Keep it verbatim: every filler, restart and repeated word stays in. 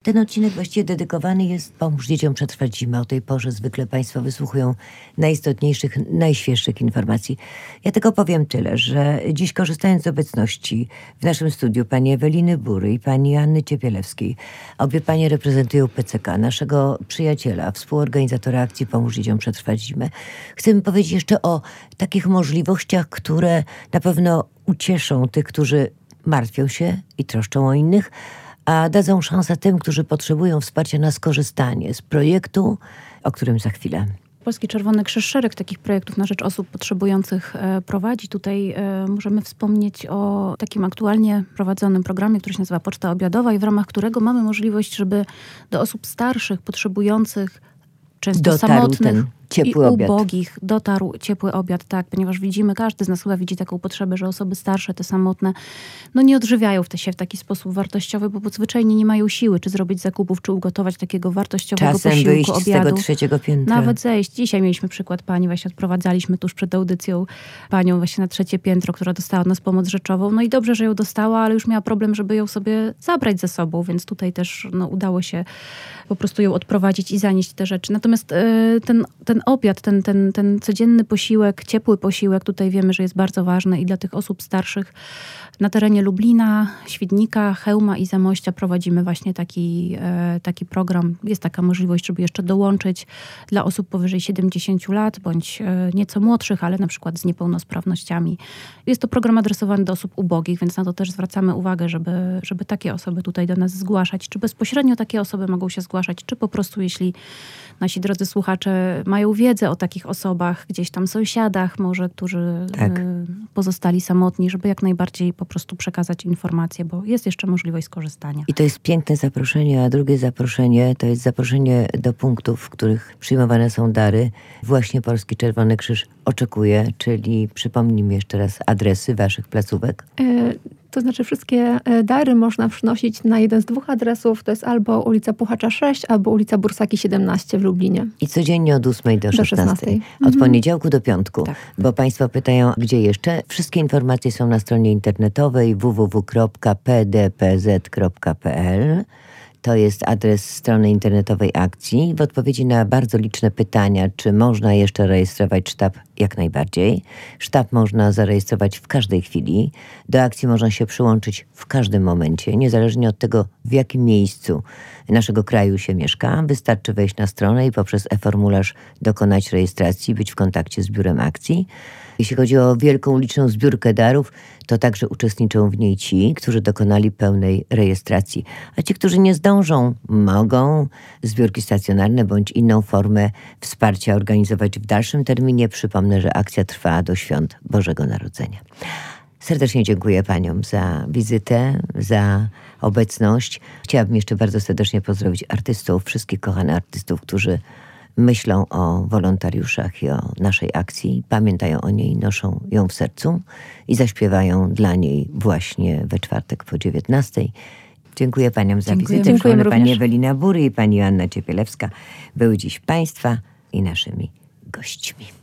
Ten odcinek właściwie dedykowany jest Pomóż dzieciom przetrwać zimę. O tej porze zwykle Państwo wysłuchują najistotniejszych, najświeższych informacji. Ja tylko powiem tyle, że dziś, korzystając z obecności w naszym studiu pani Eweliny Bury i pani Anny Ciepielewskiej, obie panie reprezentują P C K, naszego przyjaciela, współorganizatora akcji Pomóż dzieciom przetrwać zimę. Chcemy powiedzieć jeszcze o takich możliwościach, które na pewno ucieszą tych, którzy martwią się i troszczą o innych, a dadzą szansę tym, którzy potrzebują wsparcia na skorzystanie z projektu, o którym za chwilę. Polski Czerwony Krzyż szereg takich projektów na rzecz osób potrzebujących prowadzi. Tutaj możemy wspomnieć o takim aktualnie prowadzonym programie, który się nazywa Poczta Obiadowa i w ramach którego mamy możliwość, żeby do osób starszych, potrzebujących, często Dotarł samotnych ten ciepły i obiad. ubogich, dotarł ciepły obiad, tak, ponieważ widzimy, każdy z nas chyba widzi taką potrzebę, że osoby starsze, te samotne, no nie odżywiają w te się w taki sposób wartościowy, bo zwyczajnie nie mają siły, czy zrobić zakupów, czy ugotować takiego wartościowego Czasem posiłku, wyjść obiadu. z tego trzeciego piętra. Nawet zejść. Dzisiaj mieliśmy przykład pani, właśnie odprowadzaliśmy tuż przed audycją panią właśnie na trzecie piętro, która dostała od nas pomoc rzeczową. No i dobrze, że ją dostała, ale już miała problem, żeby ją sobie zabrać ze sobą, więc tutaj też no, udało się po prostu ją odprowadzić i zanieść te rzeczy. Natomiast yy, ten, ten obiad, ten, ten ten codzienny posiłek, ciepły posiłek, tutaj wiemy, że jest bardzo ważny i dla tych osób starszych. Na terenie Lublina, Świdnika, Chełma i Zamościa prowadzimy właśnie taki, e, taki program. Jest taka możliwość, żeby jeszcze dołączyć dla osób powyżej siedemdziesięciu lat, bądź e, nieco młodszych, ale na przykład z niepełnosprawnościami. Jest to program adresowany do osób ubogich, więc na to też zwracamy uwagę, żeby, żeby takie osoby tutaj do nas zgłaszać. Czy bezpośrednio takie osoby mogą się zgłaszać, czy po prostu jeśli nasi drodzy słuchacze mają wiedzę o takich osobach, gdzieś tam sąsiadach może, którzy Tak. e, pozostali samotni, żeby jak najbardziej po prostu przekazać informacje, bo jest jeszcze możliwość skorzystania. I to jest piękne zaproszenie, a drugie zaproszenie to jest zaproszenie do punktów, w których przyjmowane są dary. Właśnie Polski Czerwony Krzyż oczekuje, czyli przypomnij mi jeszcze raz adresy waszych placówek. E, to znaczy wszystkie dary można przynosić na jeden z dwóch adresów. To jest albo ulica Puchacza sześć, albo ulica Bursaki siedemnaście w Lublinie. I codziennie od ósmej do szesnastej. szesnastej. Od Mhm. poniedziałku do piątku. Tak. Bo państwo pytają, gdzie jeszcze? Wszystkie informacje są na stronie internetowej w w w kropka p d p z kropka p l. To jest adres strony internetowej akcji. W odpowiedzi na bardzo liczne pytania, czy można jeszcze rejestrować sztab, jak najbardziej. Sztab można zarejestrować w każdej chwili. Do akcji można się przyłączyć w każdym momencie, niezależnie od tego, w jakim miejscu naszego kraju się mieszka. Wystarczy wejść na stronę i poprzez e-formularz dokonać rejestracji, być w kontakcie z biurem akcji. Jeśli chodzi o wielką, liczną zbiórkę darów, to także uczestniczą w niej ci, którzy dokonali pełnej rejestracji. A ci, którzy nie zdążą, mogą zbiórki stacjonarne bądź inną formę wsparcia organizować w dalszym terminie. Przypomnę, że akcja trwa do świąt Bożego Narodzenia. Serdecznie dziękuję paniom za wizytę, za obecność. Chciałabym jeszcze bardzo serdecznie pozdrowić artystów, wszystkich kochanych artystów, którzy myślą o wolontariuszach i o naszej akcji, pamiętają o niej, noszą ją w sercu i zaśpiewają dla niej właśnie we czwartek po dziewiętnastej. Dziękuję paniom za Dziękujemy. wizytę. Dziękujemy Pani również. Ewelina Bury i pani Anna Ciepielewska były dziś państwa i naszymi gośćmi.